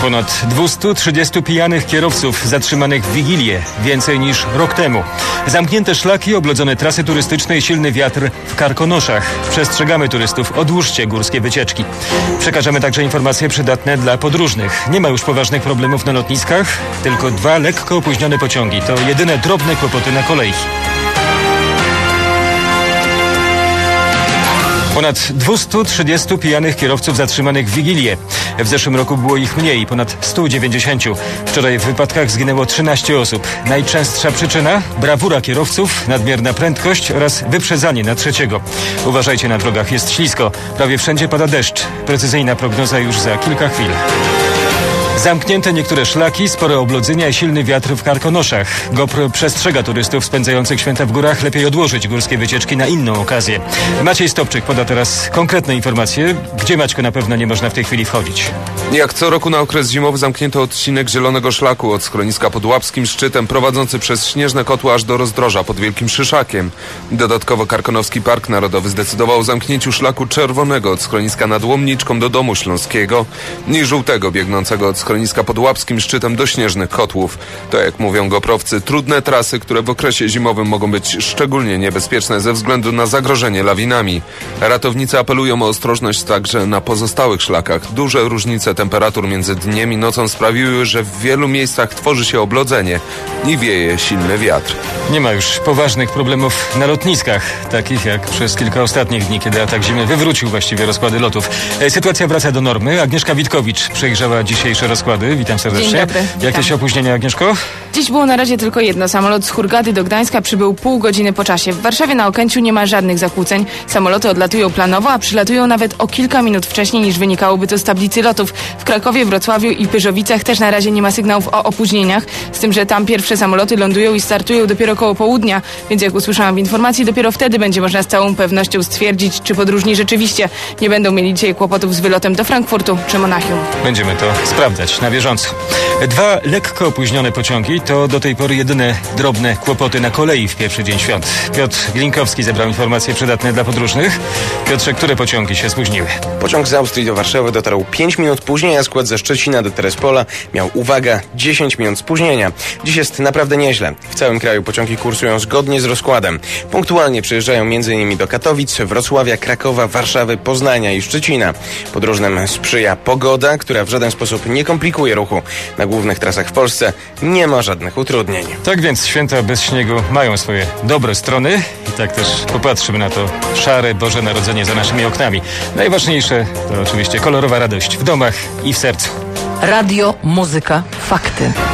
Ponad 230 pijanych kierowców zatrzymanych w Wigilię, więcej niż rok temu. Zamknięte szlaki, oblodzone trasy turystyczne i silny wiatr w Karkonoszach. Przestrzegamy turystów, odłóżcie górskie wycieczki. Przekażemy także informacje przydatne dla podróżnych. Nie ma już poważnych problemów na lotniskach, tylko 2 lekko opóźnione pociągi. To jedyne drobne kłopoty na kolei. Ponad 230 pijanych kierowców zatrzymanych w Wigilię. W zeszłym roku było ich mniej, ponad 190. Wczoraj w wypadkach zginęło 13 osób. Najczęstsza przyczyna? Brawura kierowców, nadmierna prędkość oraz wyprzedzanie na trzeciego. Uważajcie na drogach, jest ślisko. Prawie wszędzie pada deszcz. Precyzyjna prognoza już za kilka chwil. Zamknięte niektóre szlaki, spore oblodzenia i silny wiatr w Karkonoszach. GOPR przestrzega turystów spędzających święta w górach. Lepiej odłożyć górskie wycieczki na inną okazję. Maciej Stopczyk poda teraz konkretne informacje, gdzie, Maćko, na pewno nie można w tej chwili wchodzić. Jak co roku na okres zimowy zamknięto odcinek Zielonego Szlaku od schroniska pod Łapskim Szczytem, prowadzący przez śnieżne kotły aż do Rozdroża pod Wielkim Szyszakiem. Dodatkowo Karkonoski Park Narodowy zdecydował o zamknięciu szlaku czerwonego od schroniska nad Łomniczką do Domu Śląskiego i żółtego biegnącego od schroniska pod Łapskim Szczytem do Śnieżnych Kotłów. To, jak mówią goprowcy, trudne trasy, które w okresie zimowym mogą być szczególnie niebezpieczne ze względu na zagrożenie lawinami. Ratownicy apelują o ostrożność także na pozostałych szlakach. Duże różnice temperatur między dniem i nocą sprawiły, że w wielu miejscach tworzy się oblodzenie i wieje silny wiatr. Nie ma już poważnych problemów na lotniskach, takich jak przez kilka ostatnich dni, kiedy atak zimy wywrócił właściwie rozkłady lotów. Sytuacja wraca do normy. Agnieszka Witkowicz przejrzała dzisiejsze rozkłady. Witam serdecznie. Dzień dobry. Jakieś opóźnienia, Agnieszko? Dziś było na razie tylko jedno. Samolot z Hurgady do Gdańska przybył pół godziny po czasie. W Warszawie na Okęciu nie ma żadnych zakłóceń. Samoloty odlatują planowo, a przylatują nawet o kilka minut wcześniej, niż wynikałoby to z tablicy lotów. W Krakowie, Wrocławiu i Pyrzowicach też na razie nie ma sygnałów o opóźnieniach, z tym, że tam pierwsze samoloty lądują i startują dopiero koło południa, więc jak usłyszałam w informacji, dopiero wtedy będzie można z całą pewnością stwierdzić, czy podróżni rzeczywiście nie będą mieli dzisiaj kłopotów z wylotem do Frankfurtu czy Monachium. Będziemy to sprawdzać na bieżąco. 2 lekko opóźnione pociągi to do tej pory jedyne drobne kłopoty na kolei w pierwszy dzień świąt. Piotr Glinkowski zebrał informacje przydatne dla podróżnych. Piotrze, które pociągi się spóźniły? Pociąg z Austrii do Warszawy dotarł 5 minut później, a skład ze Szczecina do Terespola miał, uwaga, 10 minut spóźnienia. Dziś jest naprawdę nieźle. W całym kraju pociągi kursują zgodnie z rozkładem. Punktualnie przyjeżdżają m.in. do Katowic, Wrocławia, Krakowa, Warszawy, Poznania i Szczecina. Podróżnym sprzyja pogoda, która w żaden sposób nie komplikuje ruchu. Na głównych trasach w Polsce nie ma żadnych utrudnień. Tak więc święta bez śniegu mają swoje dobre strony i tak też popatrzymy na to szare Boże Narodzenie za naszymi oknami. Najważniejsze to oczywiście kolorowa radość w domach i w sercu. Radio, muzyka, fakty.